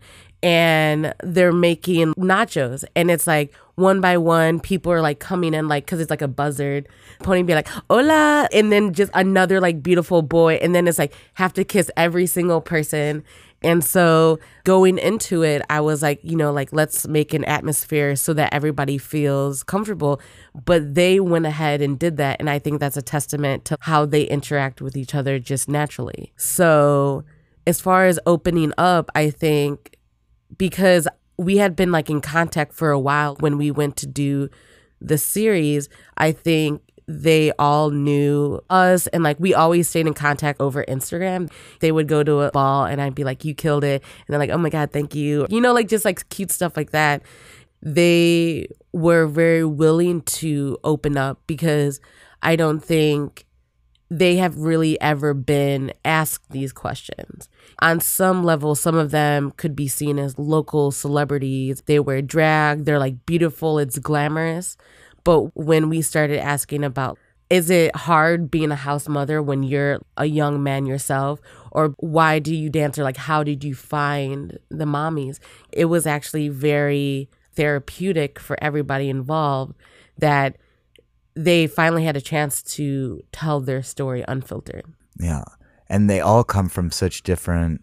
and they're making nachos. And it's like one by one, people are like coming in, like, because it's like a buzzard. Pony be like, hola. And then just another like beautiful boy. And then it's like, have to kiss every single person. And so going into it, I was like, you know, like, let's make an atmosphere so that everybody feels comfortable. But they went ahead and did that. And I think that's a testament to how they interact with each other just naturally. So as far as opening up, I think because we had been like in contact for a while when we went to do the series, I think they all knew us, and like we always stayed in contact over Instagram. They would go to a ball and I'd be like, you killed it. And they're like, oh my God, thank you. You know, like just like cute stuff like that. They were very willing to open up because I don't think they have really ever been asked these questions. On some level, some of them could be seen as local celebrities. They wear drag, they're like beautiful, it's glamorous. But when we started asking about, is it hard being a house mother when you're a young man yourself? Or why do you dance? Or like, how did you find the mommies? It was actually very therapeutic for everybody involved that they finally had a chance to tell their story unfiltered. Yeah. And they all come from such different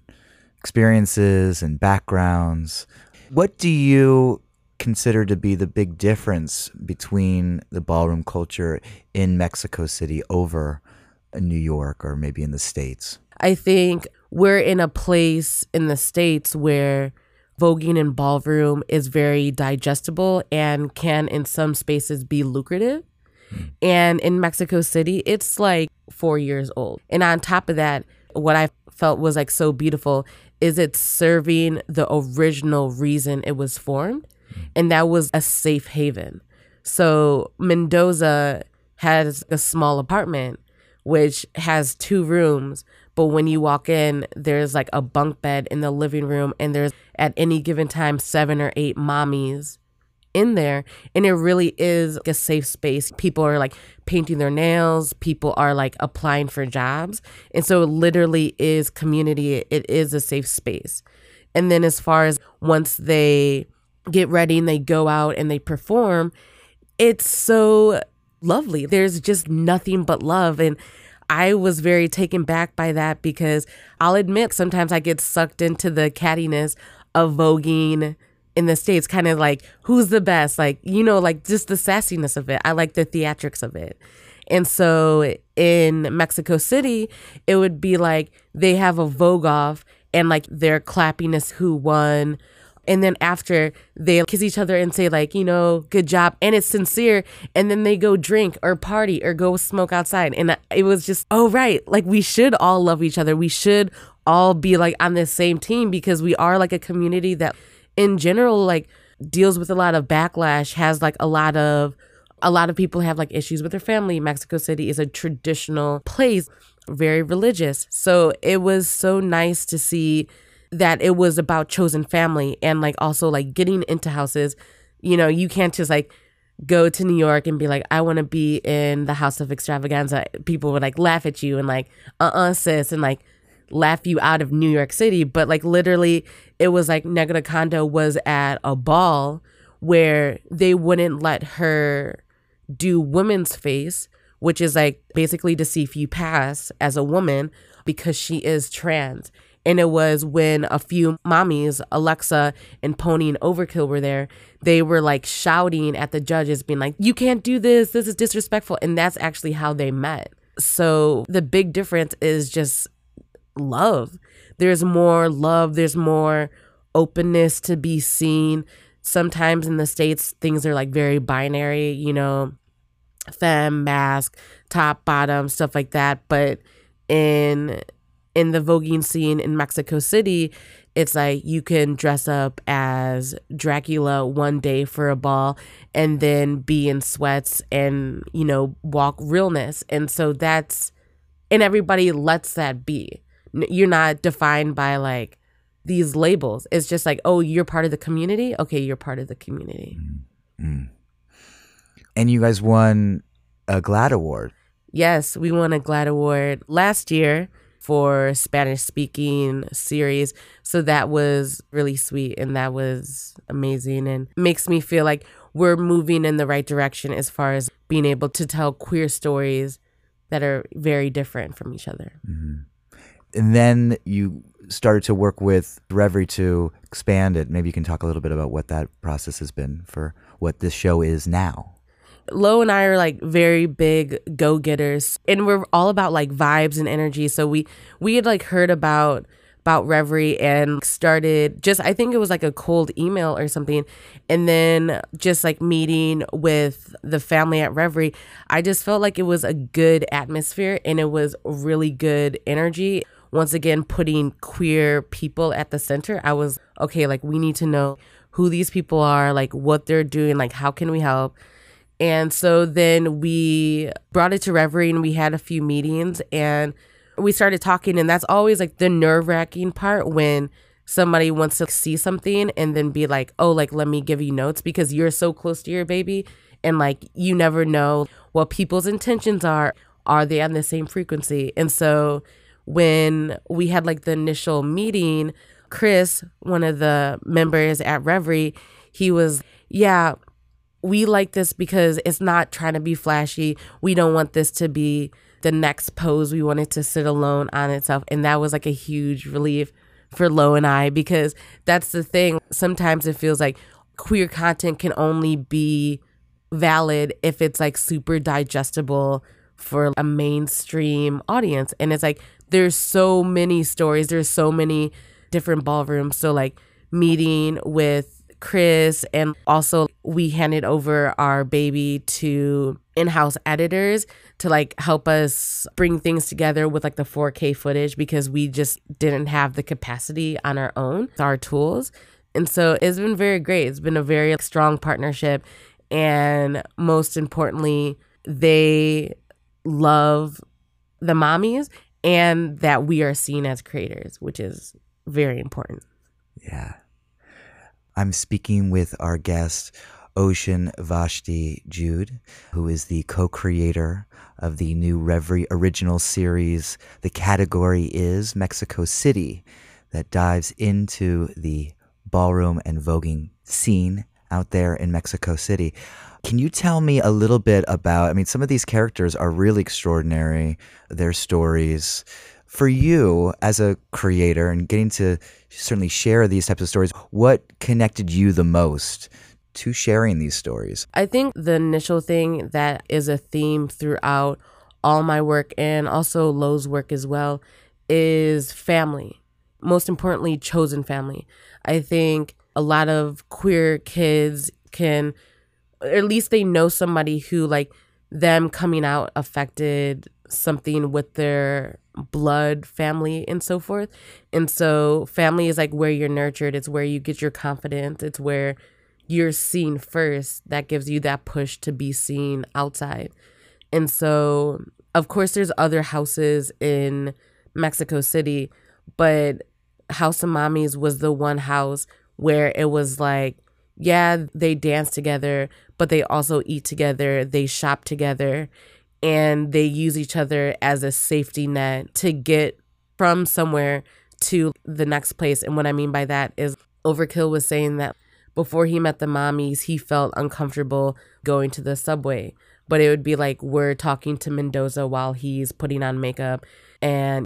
experiences and backgrounds. What do you consider to be the big difference between the ballroom culture in Mexico City over New York or maybe in the States? I think we're in a place in the States where voguing and ballroom is very digestible and can in some spaces be lucrative. Mm. And in Mexico City, it's like four years old. And on top of that, what I felt was like so beautiful is it's serving the original reason it was formed. And that was a safe haven. So Mendoza has a small apartment, which has two rooms. But when you walk in, there's like a bunk bed in the living room. And there's at any given time, seven or eight mommies in there. And it really is a safe space. People are like painting their nails. People are like applying for jobs. And so it literally is community. It is a safe space. And then as far as once they get ready and they go out and they perform, it's so lovely. There's just nothing but love. And I was very taken back by that because I'll admit sometimes I get sucked into the cattiness of voguing in the States, kind of like who's the best, like, you know, like just the sassiness of it. I like the theatrics of it. And so in Mexico City, it would be like they have a Vogue off and like they're clapping as who won. And then after they kiss each other and say like, you know, good job. And it's sincere. And then they go drink or party or go smoke outside. And it was just, oh, right. Like we should all love each other. We should all be like on the same team because we are like a community that in general, like deals with a lot of backlash, has like a lot of a lot of people have like issues with their family. Mexico City is a traditional place, very religious. So it was so nice to see that it was about chosen family and like also like getting into houses. You know, you can't just like go to New York and be like, I want to be in the House of Extravaganza. People would like laugh at you and like, uh-uh, sis, and like laugh you out of New York City. But like literally it was like Negra Kanda was at a ball where they wouldn't let her do women's face, which is like basically to see if you pass as a woman because she is trans. And it was when a few mommies, Alexa and Pony and Overkill were there, they were like shouting at the judges being like, you can't do this, this is disrespectful. And that's actually how they met. So the big difference is just love. There's more love, there's more openness to be seen. Sometimes in the States, things are like very binary, you know, femme, mask, top, bottom, stuff like that. But in in the voguing scene in Mexico City, it's like you can dress up as Dracula one day for a ball and then be in sweats and, you know, walk realness. And so that's, and everybody lets that be. You're not defined by like these labels. It's just like, oh, you're part of the community. Okay, you're part of the community. Mm-hmm. And you guys won a GLAAD Award. Yes, we won a GLAAD Award last year for Spanish speaking series. So that was really sweet and that was amazing and makes me feel like we're moving in the right direction as far as being able to tell queer stories that are very different from each other. Mm-hmm. And then you started to work with Reverie to expand it. Maybe you can talk a little bit about what that process has been for what this show is now. Lo and I are like very big go-getters and we're all about like vibes and energy. So we we had like heard about about Reverie and started just, I think it was like a cold email or something. And then just like meeting with the family at Reverie, I just felt like it was a good atmosphere and it was really good energy. Once again, putting queer people at the center, I was, okay, like we need to know who these people are, like what they're doing, like how can we help? And so then we brought it to Reverie and we had a few meetings and we started talking. And that's always like the nerve wracking part when somebody wants to see something and then be like, oh, like, let me give you notes because you're so close to your baby. And like, you never know what people's intentions are. Are they on the same frequency? And so when we had like the initial meeting, Chris, one of the members at Reverie, he was, yeah, we like this because it's not trying to be flashy. We don't want this to be the next pose. We want it to sit alone on itself. And that was like a huge relief for Lo and I because that's the thing. Sometimes it feels like queer content can only be valid if it's like super digestible for a mainstream audience. And it's like there's so many stories. There's so many different ballrooms. So like meeting with Chris and also we handed over our baby to in-house editors to like help us bring things together with like the four K footage because we just didn't have the capacity on our own, our tools. And so it's been very great. It's been a very strong partnership. And most importantly, they love the mommies and that we are seen as creators, which is very important. Yeah. I'm speaking with our guest, Ocean Vashti Jude, who is the co-creator of the new Reverie original series. The category is Mexico City, that dives into the ballroom and voguing scene out there in Mexico City. Can you tell me a little bit about, I mean, some of these characters are really extraordinary, their stories. For you as a creator and getting to certainly share these types of stories, what connected you the most to sharing these stories? I think the initial thing that is a theme throughout all my work and also Lo's work as well is family. Most importantly, chosen family. I think a lot of queer kids can, or at least they know somebody who like them coming out affected something with their blood family and so forth. And so family is like where you're nurtured. It's where you get your confidence. It's where you're seen first, that gives you that push to be seen outside. And so, of course, there's other houses in Mexico City, but House of Mommies was the one house where it was like, yeah, they dance together, but they also eat together, they shop together, and they use each other as a safety net to get from somewhere to the next place. And what I mean by that is Overkill was saying that before he met the Mommies, he felt uncomfortable going to the subway. But it would be like we're talking to Mendoza while he's putting on makeup. And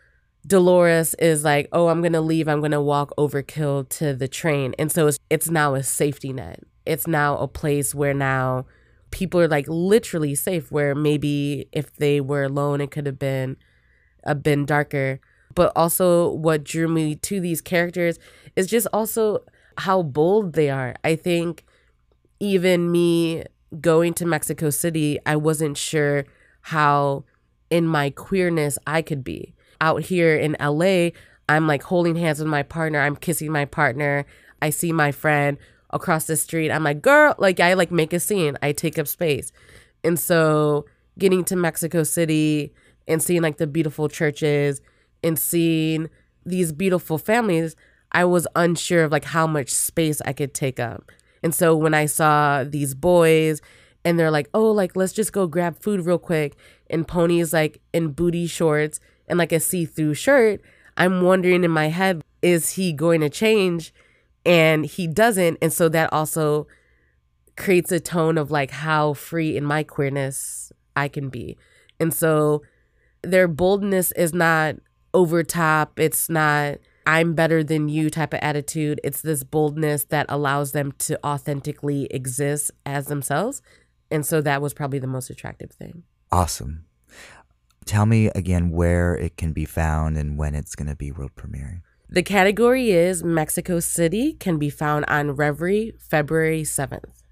Dolores is like, oh, I'm going to leave. I'm going to walk Overkill to the train. And so it's, it's now a safety net. It's now a place where now people are like literally safe, where maybe if they were alone, it could have been a bit darker. But also what drew me to these characters is just also how bold they are. I think even me going to Mexico City, I wasn't sure how in my queerness I could be. Out here in L A, I'm like holding hands with my partner. I'm kissing my partner. I see my friend across the street. I'm like, girl, like I like make a scene. I take up space. And so getting to Mexico City and seeing like the beautiful churches and seeing these beautiful families, I was unsure of like how much space I could take up. And so when I saw these boys and they're like, oh, like, let's just go grab food real quick. And Pony's like in booty shorts and like a see-through shirt, I'm wondering in my head, is he going to change? And he doesn't. And so that also creates a tone of like how free in my queerness I can be. And so their boldness is not over top. It's not I'm better than you type of attitude. It's this boldness that allows them to authentically exist as themselves. And so that was probably the most attractive thing. Awesome. Tell me again where it can be found and when it's going to be world premiering. The category is Mexico City, can be found on Reverie February seventh.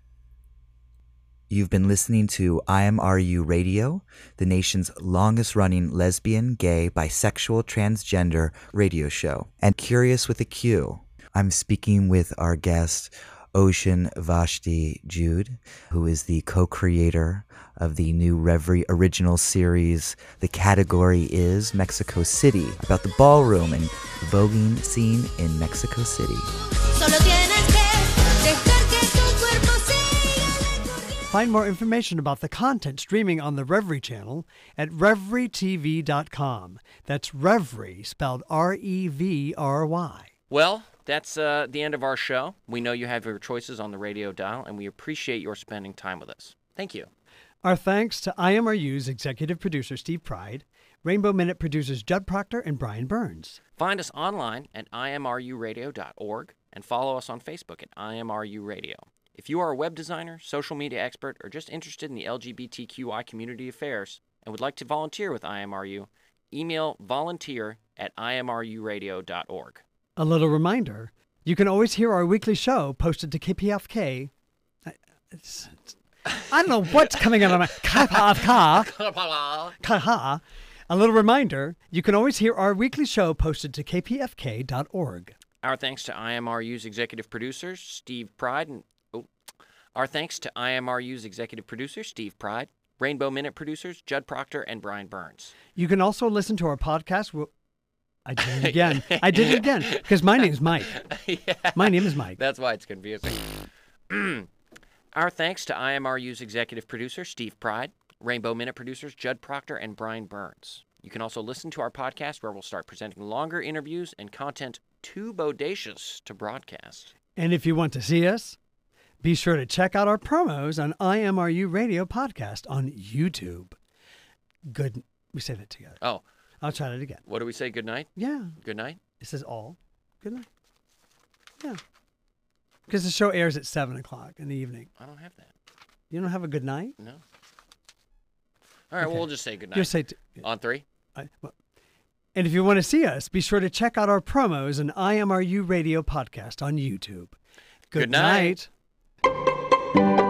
You've been listening to I M R U Radio, the nation's longest-running lesbian, gay, bisexual, transgender radio show, and Curious with a Q. I'm speaking with our guest, Ocean Vashti Jude, who is the co-creator of the new Reverie original series. The category is Mexico City, about the ballroom and voguing scene in Mexico City. Find more information about the content streaming on the Reverie channel at reverie t v dot com. That's Reverie, spelled R E V R Y. Well, that's uh, the end of our show. We know you have your choices on the radio dial, and we appreciate your spending time with us. Thank you. Our thanks to I M R U's executive producer, Steve Pride, Rainbow Minute producers Judd Proctor and Brian Burns. Find us online at I M R U radio dot org and follow us on Facebook at I M R U Radio. If you are a web designer, social media expert, or just interested in the L G B T Q I community affairs and would like to volunteer with I M R U, email volunteer at I M R U radio dot org. A little reminder, you can always hear our weekly show posted to K P F K. I, it's, it's, I don't know what's coming out of my... Ka-ha. A little reminder, you can always hear our weekly show posted to k p f k dot org. Our thanks to I M R U's executive producers, Steve Pride, and oh, our thanks to I M R U's executive producer, Steve Pride, Rainbow Minute producers, Judd Proctor and Brian Burns. You can also listen to our podcast. We'll, I did it again. I did it again because my name's Mike. Yeah. My name is Mike. That's why it's confusing. Our thanks to I M R U's executive producer, Steve Pride, Rainbow Minute producers, Judd Proctor and Brian Burns. You can also listen to our podcast where we'll start presenting longer interviews and content too bodacious to broadcast. And if you want to see us, be sure to check out our promos on I M R U Radio Podcast on YouTube. Good. We say that together. Oh. I'll try that again. What do we say? Good night? Yeah. Good night? It says all. Good night. Yeah. Because the show airs at seven o'clock in the evening. I don't have that. You don't have a good night? No. All right, Okay. well, we'll just say good night. Just say t- On three? I, well, and if you want to see us, be sure to check out our promos on I M R U Radio Podcast on YouTube. Good, Good night. night.